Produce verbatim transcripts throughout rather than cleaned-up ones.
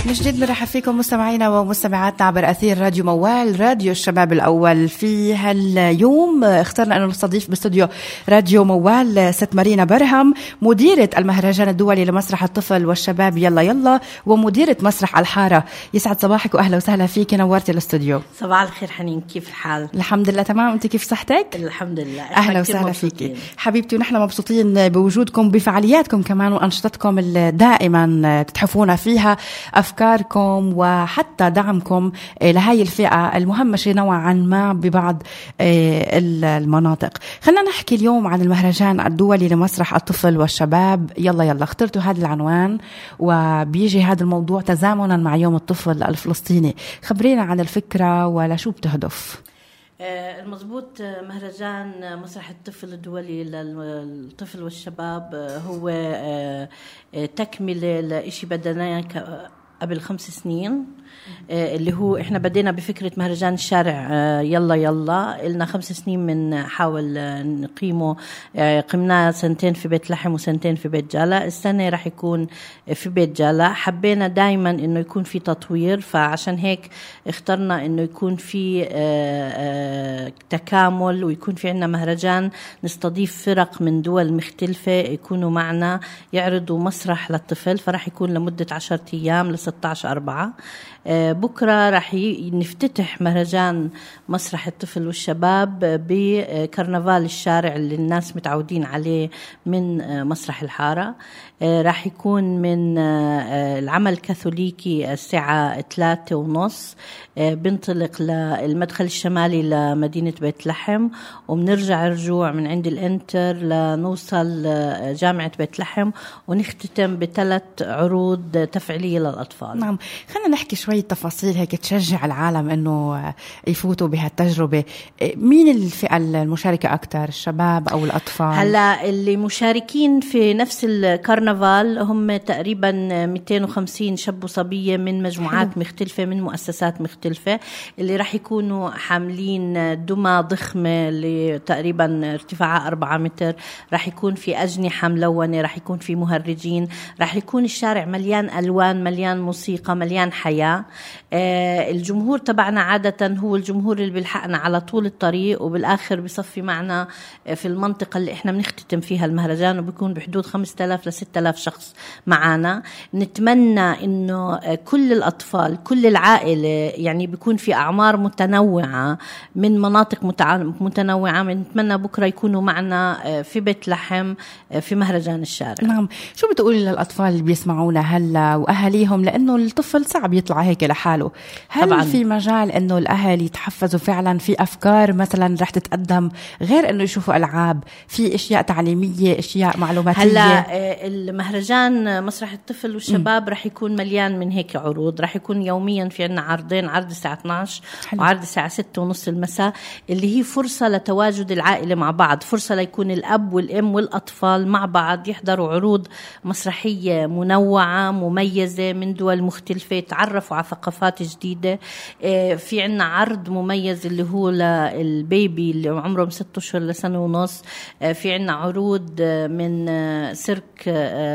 من جديد نرحب فيكم مستمعينا ومستمعاتنا عبر أثير راديو موال، راديو الشباب الأول. في هاليوم اخترنا أن نستضيف باستوديو راديو موال ست مارينا برهم، مديرة المهرجان الدولي لمسرح الطفل والشباب يلا يلا، ومديرة مسرح الحارة. يسعد صباحك وأهلا وسهلا فيك، نورتي الاستوديو. صباح الخير حنين، كيف الحال؟ الحمد لله تمام، أنت كيف صحتك؟ الحمد لله. أهلا وسهلا فيك حبيبتي، ونحن مبسوطين بوجودكم بفعالياتكم كمان وأنشطتكم اللي دائما تتحفونا فيها أفكاركم وحتى دعمكم لهاي الفئة المهمشة نوعا ما ببعض المناطق. خلينا نحكي اليوم عن المهرجان الدولي لمسرح الطفل والشباب يلا يلا. اخترتوا هذا العنوان وبيجي هذا الموضوع تزامنا مع يوم الطفل الفلسطيني. خبرينا عن الفكرة ولا شو بتهدف؟ المضبوط، مهرجان مسرح الطفل الدولي للطفل والشباب هو تكملة لإشي بدناه قبل خمس سنين، اللي هو إحنا بدينا بفكرة مهرجان الشارع يلا يلا. إلنا خمس سنين من حاول نقيمه، قمنا سنتين في بيت لحم وسنتين في بيت جالة. السنة رح يكون في بيت جالة. حبينا دايما إنه يكون في تطوير، فعشان هيك اخترنا إنه يكون في تكامل ويكون في عنا مهرجان نستضيف فرق من دول مختلفة يكونوا معنا يعرضوا مسرح للطفل. فرح يكون لمدة عشرة أيام لستة عشر أربعة. بكرة رح نفتتح مهرجان مسرح الطفل والشباب بكرنفال الشارع اللي الناس متعودين عليه من مسرح الحارة. رح يكون من العمل الكاثوليكي الساعة ثلاثة ونص، بنطلق للمدخل الشمالي لمدينة بيت لحم، وبنرجع رجوع من عند الانتر لنوصل جامعة بيت لحم، ونختتم بثلاث عروض تفعيلية للأطفال. نعم، خلينا نحكي شوية تفاصيل هيك تشجع العالم إنه يفوتوا بهالتجربة. مين الفئة المشاركة أكتر، الشباب أو الأطفال؟ هلا اللي مشاركين في نفس الكرنفال هم تقريبا مئتين وخمسين شاب وصبية من مجموعات حلو. مختلفة من مؤسسات مختلفة، اللي راح يكونوا حاملين دمى ضخمة لتقريبا ارتفاعها أربعة متر. راح يكون في أجنحة ملونة، راح يكون في مهرجين، راح يكون الشارع مليان ألوان، مليان موسيقى، مليان حياة. آه الجمهور تبعنا عادة هو الجمهور اللي بيلحقنا على طول الطريق، وبالآخر بيصفي معنا في المنطقة اللي احنا بنختتم فيها المهرجان، وبيكون بحدود خمسة آلاف لستة آلاف شخص معنا. نتمنى إنه كل الأطفال كل العائلة، يعني بيكون في أعمار متنوعة من مناطق متنوعة. نتمنى بكرة يكونوا معنا في بيت لحم في مهرجان الشارع. نعم، شو بتقولي للأطفال اللي بيسمعونا هلا وأهاليهم، لأنه الطفل صعب يطلع هيك لحاله؟ هل طبعاً في مجال إنه الأهل يتحفزوا فعلا في أفكار مثلا رح تتقدم غير إنه يشوفوا ألعاب، في أشياء تعليمية، أشياء معلوماتية؟ هلا المهرجان مسرح الطفل والشباب م. رح يكون مليان من هيك عروض. رح يكون يوميا في عنا عرضين، عرض الساعة اثني عشر حلو. وعرض الساعة ستة ونص المساء، اللي هي فرصة لتواجد العائلة مع بعض، فرصة ليكون الأب والأم والأطفال مع بعض يحضروا عروض مسرحية منوعة مميزة من دول مختلفة، يتعرفوا على ثقافات جديدة. في عنا عرض مميز اللي هو للبيبي اللي عمرهم ستة أشهر لسنة ونص. في عنا عروض من سيرك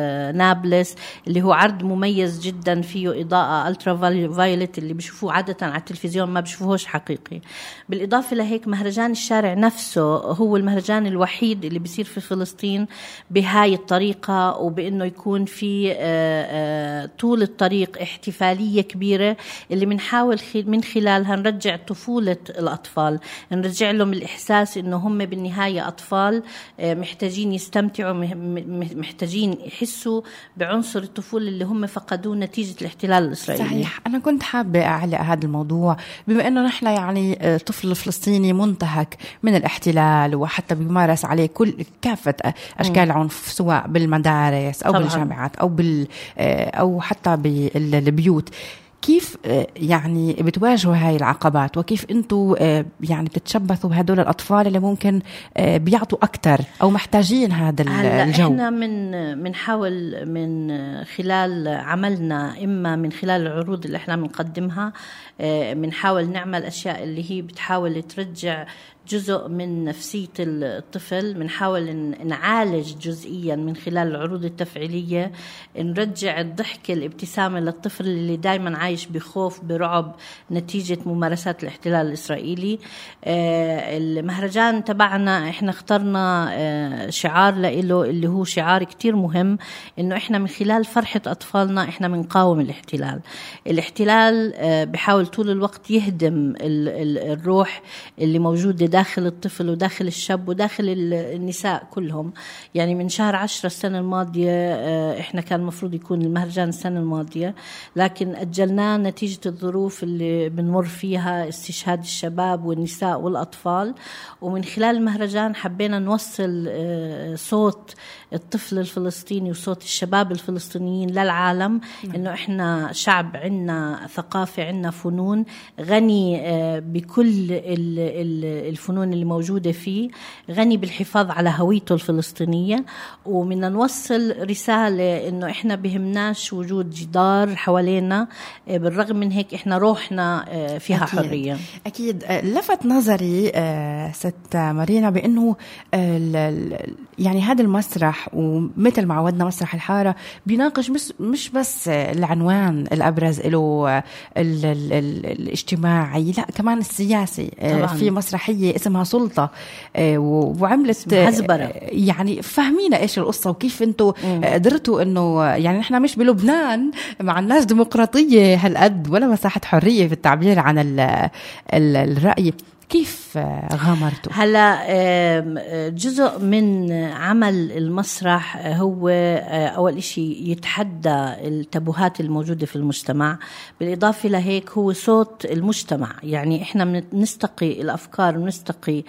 نابلس اللي هو عرض مميز جدا، فيه إضاءة ألترا فايولت اللي بيشوفوه عادة على التلفزيون ما بيشوفوهوش حقيقي. بالإضافة لهيك مهرجان الشارع نفسه هو المهرجان الوحيد اللي بيصير في فلسطين بهاي الطريقة، وبأنه يكون في طول الطريق احتفالية كبيرة اللي منحاول من خلالها نرجع طفولة الأطفال، نرجع لهم الإحساس إنه هم بالنهاية أطفال محتاجين يستمتعوا، محتاجين يحسوا بعنصر الطفولة اللي هم فقدوه نتيجة الاحتلال الإسرائيلي. صحيح، أنا كنت حابة أعلق هذا الموضوع بما أنه نحن يعني طفل فلسطيني منتهك من الاحتلال، وحتى بيمارس عليه كل كافة أشكال العنف سواء بالمدارس أو طبعاً بالجامعات أو بال أو حتى بالبيوت. كيف يعني بتواجهوا هاي العقبات، وكيف انتوا يعني بتتشبثوا بهدول الأطفال اللي ممكن بيعطوا أكتر أو محتاجين هذا الجو؟ احنا من منحاول من خلال عملنا، إما من خلال العروض اللي احنا بنقدمها، منحاول نعمل أشياء اللي هي بتحاول ترجع جزء من نفسية الطفل. بنحاول نعالج جزئيا من خلال العروض التفعيلية، نرجع الضحك الابتسامة للطفل اللي دايما عايش بخوف برعب نتيجة ممارسات الاحتلال الإسرائيلي. المهرجان تبعنا احنا اخترنا شعار له اللي هو شعار كتير مهم، انه احنا من خلال فرحة اطفالنا احنا بنقاوم الاحتلال. الاحتلال بحاول طول الوقت يهدم الروح اللي موجودة داخل الطفل وداخل الشاب وداخل النساء كلهم. يعني من شهر عشرة السنة الماضية احنا كان المفروض يكون المهرجان السنة الماضية، لكن أجلناه نتيجة الظروف اللي بنمر فيها، استشهاد الشباب والنساء والأطفال. ومن خلال المهرجان حبينا نوصل صوت الطفل الفلسطيني وصوت الشباب الفلسطينيين للعالم، إنه إحنا شعب عنا ثقافة، عنا فنون غني بكل الفنون اللي موجودة فيه، غني بالحفاظ على هويته الفلسطينية. ومنا نوصل رسالة إنه إحنا بهمناش وجود جدار حوالينا، بالرغم من هيك إحنا روحنا فيها أكيد. حرية. أكيد. لفت نظري ست مارينا بأنه يعني هذا المسرح ومثل ما عودنا مسرح الحارة بيناقش مش, مش بس العنوان الأبرز له الاجتماعي، لا كمان السياسي. طبعاً. في مسرحية اسمها سلطة وعملت هزبرة، يعني فهمينا إيش القصة وكيف أنتوا قدرتوا إنه يعني نحن مش بلبنان مع الناس ديمقراطية هالقد ولا مساحة حرية في التعبير عن ال ال الرأي. كيف غامرتوا؟ هلا جزء من عمل المسرح هو أول إشي يتحدى التابوهات الموجودة في المجتمع، بالإضافة لهيك هو صوت المجتمع. يعني إحنا نستقي الأفكار ونستقي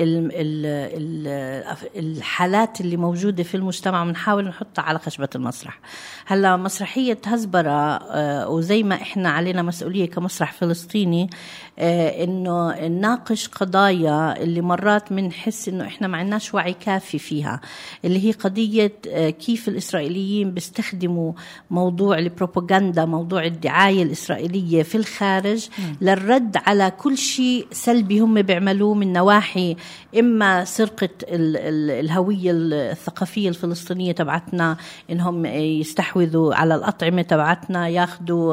الحالات اللي موجودة في المجتمع ونحاول نحطها على خشبة المسرح. هلا مسرحية هزبرة وزي ما إحنا علينا مسؤولية كمسرح فلسطيني إنه نناقش قضايا اللي مرات منحس إنه إحنا ما عندناش وعي كافي فيها، اللي هي قضية كيف الإسرائيليين بيستخدموا موضوع البروباغندا، موضوع الدعاية الإسرائيلية في الخارج للرد على كل شيء سلبي هم بيعملوه من نواحي إما سرقة الهوية الثقافية الفلسطينية تبعتنا، إنهم يستحوذوا على الأطعمة تبعتنا، ياخدوا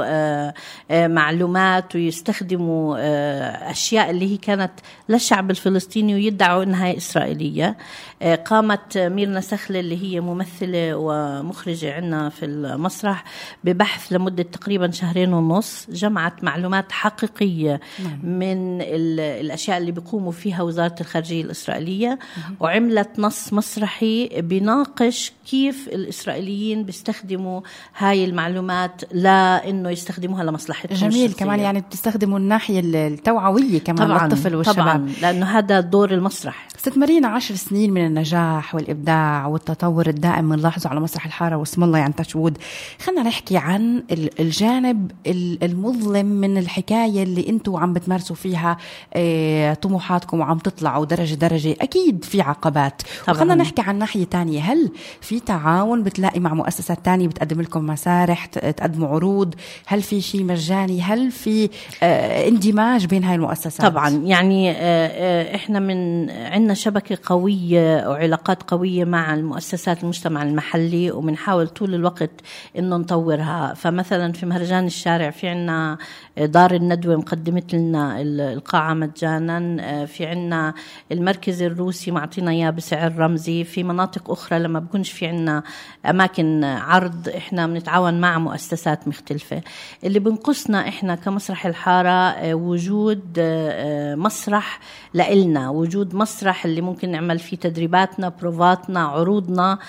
معلومات ويستخدموا أشياء اللي هي كانت للشعب الفلسطيني ويدعوا إنها إسرائيلية. قامت ميرنا سخلة اللي هي ممثلة ومخرجة عنا في المسرح ببحث لمدة تقريبا شهرين ونص، جمعت معلومات حقيقية من الأشياء اللي بيقوموا فيها وزارة الخارجية الإسرائيلية، وعملت نص مسرحي بيناقش كيف الإسرائيليين بيستخدموا هاي المعلومات لأنه يستخدموها لمصلحتهم. جميل الشخصية. كمان يعني بتستخدموا الناحية التوعوية كمان للطفل والشباب. طبعا لأنه هذا دور المسرح. ست مارينا، عشر سنين من النجاح والإبداع والتطور الدائم بنلاحظه على مسرح الحارة واسم الله يعني تشود. خلنا نحكي عن الجانب المظلم من الحكاية اللي انتوا عم بتمارسوا فيها طموحاتكم وعم تطلعوا درجة درجة. أكيد في عقبات. خلنا نحكي عن ناحية تانية. هل في تعاون بتلاقي مع مؤسسات تانية بتقدم لكم مسارح، تقدموا عروض؟ هل في شيء مجاني؟ هل في اندماج بين هاي المؤسسات؟ طبعا يعني احنا من عندنا شبكة قوية وعلاقات قوية مع المؤسسات المجتمع المحلي، وبنحاول طول الوقت انه نطورها. فمثلا في مهرجان الشارع في عنا دار الندوة مقدمت لنا القاعة مجانا، في عنا المركز الروسي معطينا اياه بسعر رمزي. في مناطق اخرى لما بكونش في عنا اماكن عرض احنا بنتعاون مع مؤسسات مختلفة. اللي بنقصنا احنا كمسرح الحارة وجود مسرح لإلنا، وجود مسرح اللي ممكن نعمل فيه تدريباتنا، بروفاتنا، عروضنا.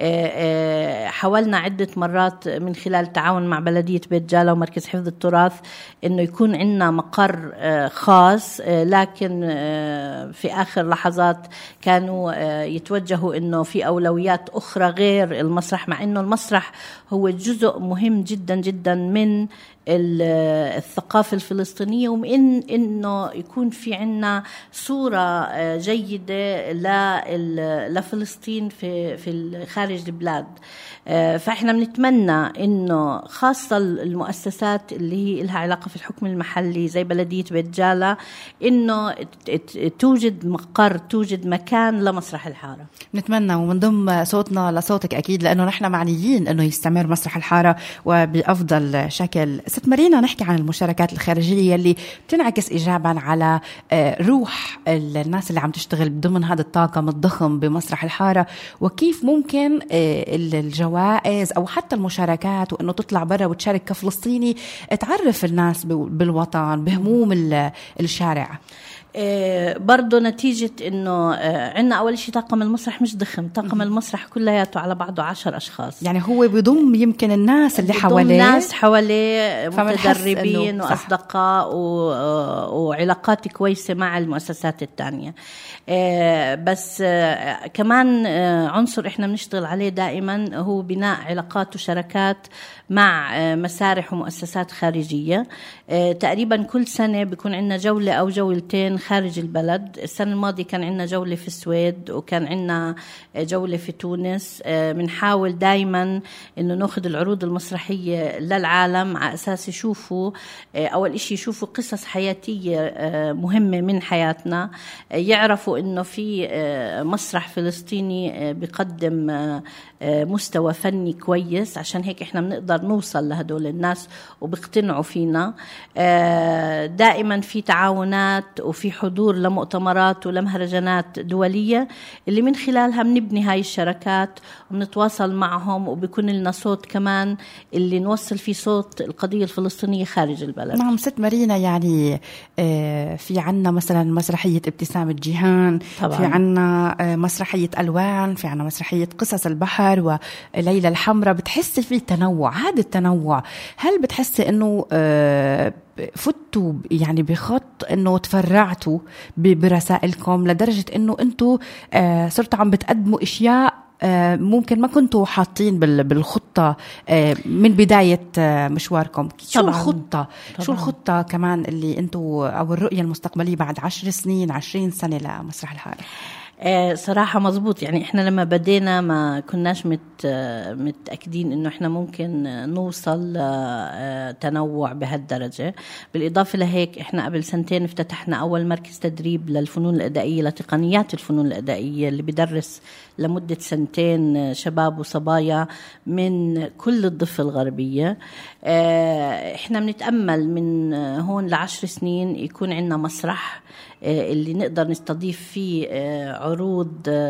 حاولنا عدة مرات من خلال تعاون مع بلدية بيت جالة ومركز حفظ التراث إنه يكون عندنا مقر خاص، لكن في آخر لحظات كانوا يتوجهوا إنه في أولويات أخرى غير المسرح، مع إنه المسرح هو جزء مهم جدا جدا من الثقافة الفلسطينية، ومن إنه يكون في عنا صورة جيدة لفلسطين في في خارج البلاد. فإحنا بنتمنى إنه خاصة المؤسسات اللي هي لها علاقة في الحكم المحلي زي بلدية بيت جالة إنه توجد مقر، توجد مكان لمسرح الحارة. نتمنى ومنضم صوتنا لصوتك أكيد، لأنه نحن معنيين إنه يستمر مسرح الحارة وبأفضل شكل. ست مارينا، نحكي عن المشاركات الخارجية اللي بتنعكس إيجابا على روح الناس اللي عم تشتغل ضمن هذا الطاقم الضخم بمسرح الحارة، وكيف ممكن الجوائز أو حتى المشاركات وإنه تطلع برا وتشارك كفلسطيني تعرف الناس بالوطن بهموم الشارع. برضو نتيجة إنه عنا أول شيء طاقم المسرح مش ضخم، طاقم المسرح كلياته على بعضه عشر أشخاص، يعني هو بيضم يمكن الناس اللي حواليه، ناس حواليه متدربين وأصدقاء وعلاقات كويسة مع المؤسسات التانية. بس كمان عنصر إحنا بنشتغل عليه دائما هو بناء علاقات وشراكات مع مسارح ومؤسسات خارجية. تقريبا كل سنة بيكون عندنا جولة أو جولتين خارج البلد. السنة الماضية كان عندنا جولة في السويد وكان عندنا جولة في تونس. بنحاول دايما إنه نأخذ العروض المسرحية للعالم على أساس يشوفوا أول إشي يشوفوا قصص حياتية مهمة من حياتنا، يعرفوا إنه في مسرح فلسطيني بيقدم مستوى فني كويس. عشان هيك إحنا بنقدر نوصل لهدول الناس وبيقتنعوا فينا. دائما في تعاونات وفي حضور لمؤتمرات ولمهرجانات دولية اللي من خلالها بنبني هاي الشراكات وبنتواصل معهم، وبيكون لنا صوت كمان اللي نوصل فيه صوت القضية الفلسطينية خارج البلد. نعم ست مارينا، يعني في عنا مثلا مسرحية ابتسام الجيهان طبعا. في عنا مسرحية ألوان، في عنا مسرحية قصص البحر وليلى الحمراء. بتحسي في تنوع، هذا التنوع هل بتحسي انه فتوا يعني بخط انه تفرعتوا برسائلكم لدرجة انه انتوا صرتوا عم بتقدموا اشياء ممكن ما كنتوا حاطين بالخطة من بداية مشواركم؟ شو طبعاً. الخطة طبعاً. شو الخطة كمان اللي انتوا او الرؤية المستقبلية بعد عشر سنين عشرين سنة لمسرح الحارة؟ صراحة مزبوط. يعني إحنا لما بدينا ما كناش مت متأكدين إنه إحنا ممكن نوصل تنوع بهالدرجة. بالإضافة لهيك إحنا قبل سنتين افتتحنا أول مركز تدريب للفنون الأدائية، لتقنيات الفنون الأدائية، اللي بدرس لمدة سنتين شباب وصبايا من كل الضفة الغربية. إحنا بنتأمل من هون لعشر سنين يكون عندنا مسرح اللي نقدر نستضيف فيه عروض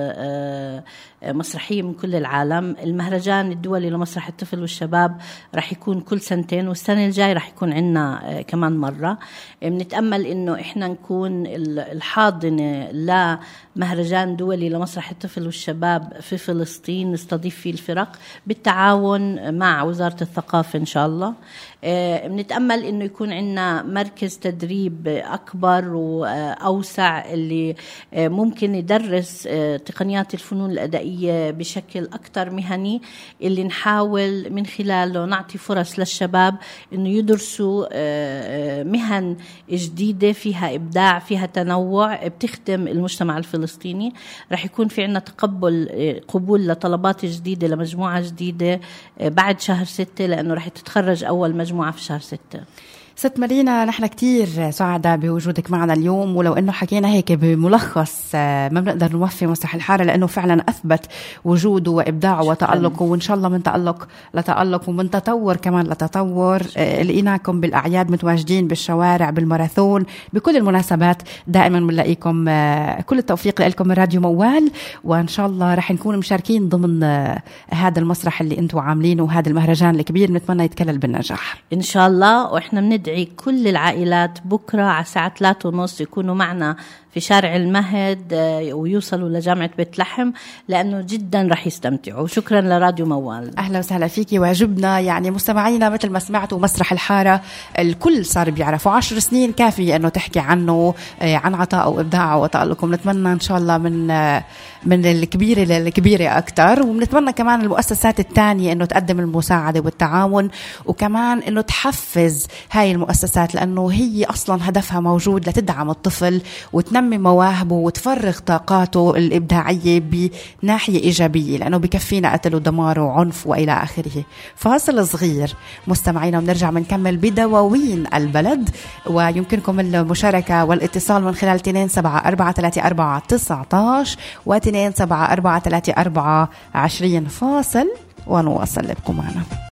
مسرحية من كل العالم. المهرجان الدولي لمسرح الطفل والشباب رح يكون كل سنتين، والسنة الجاي رح يكون عنا كمان مرة. بنتأمل إنه إحنا نكون الحاضنة لمهرجان دولي لمسرح الطفل والشباب في فلسطين، نستضيف فيه الفرق بالتعاون مع وزارة الثقافة إن شاء الله. بنتأمل إنه يكون عنا مركز تدريب أكبر وأوسع اللي ممكن يدرس تقنيات الفنون الأدائية بشكل أكتر مهني، اللي نحاول من خلاله نعطي فرص للشباب إنه يدرسوا مهن جديدة فيها إبداع، فيها تنوع، بتخدم المجتمع الفلسطيني. رح يكون في عنا تقبل قبول لطلبات جديدة لمجموعة جديدة بعد شهر ستة، لأنه رح تتخرج أول مجموعة في شهر ستة. ست مارينا، نحن كتير سعداء بوجودك معنا اليوم، ولو انه حكينا هيك بملخص ما بنقدر نوفي مسرح الحارة، لانه فعلا اثبت وجوده وابداعه وتألقه، وان شاء الله من تألق لتألق ومن تطور كمان لتطور. لقيناكم بالاعياد متواجدين بالشوارع، بالماراثون، بكل المناسبات دائما بنلاقيكم. كل التوفيق لكم من راديو موال، وان شاء الله رح نكون مشاركين ضمن هذا المسرح اللي انتم عاملينه وهذا المهرجان الكبير. نتمنى يتكلل بالنجاح ان شاء الله. واحنا بندعي ندعي كل العائلات بكرة على الساعة ثلاثة ونص يكونوا معنا في شارع المهد ويوصلوا لجامعة بيت لحم، لأنه جدا رح يستمتعوا. شكرا لراديو موال. أهلا وسهلا فيكي. واجبنا يعني مستمعينا مثل ما سمعتوا مسرح الحارة الكل صار بيعرفوا، عشر سنين كافية أنه تحكي عنه، عن عطاء وإبداع وتألقه. بنتمنى إن شاء الله من من الكبيرة للكبيرة أكتر، وبنتمنى كمان المؤسسات الثانية أنه تقدم المساعدة والتعاون، وكمان أنه تحفز هاي المؤسسات، لأنه هي أصلا هدفها موجود لتدعم الطفل وتنمي مواهبه وتفرغ طاقاته الإبداعية بناحية إيجابية، لأنه بكفينا قتل ودمار وعنف وإلى آخره. فاصل صغير مستمعينا ونرجع منكمل بدواوين البلد، ويمكنكم المشاركة والاتصال من خلال اثنين سبعة أربعة ثلاثة أربعة تسعة عشر و اثنين سبعة أربعة ثلاثة أربعة عشرين. فاصل ونواصل، لكم معنا.